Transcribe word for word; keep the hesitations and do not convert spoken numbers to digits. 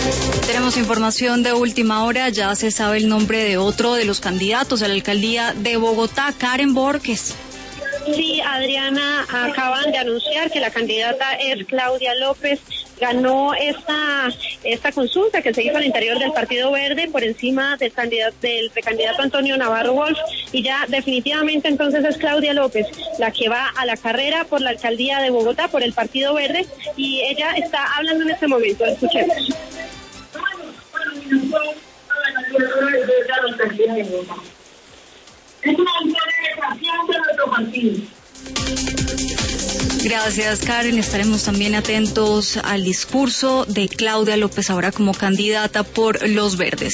Tenemos información de última hora, ya se sabe el nombre de otro de los candidatos a la alcaldía de Bogotá, Karen Borges. Sí, Adriana, acaban de anunciar que la candidata es Claudia López. Ganó esta esta consulta que se hizo al interior del Partido Verde por encima del candidato del precandidato Antonio Navarro Wolf, y ya definitivamente entonces es Claudia López la que va a la carrera por la alcaldía de Bogotá por el Partido Verde, y ella está hablando en este momento. Escuchemos. Es una integración de nuestro partido. Gracias, Karen. Estaremos también atentos al discurso de Claudia López ahora como candidata por Los Verdes.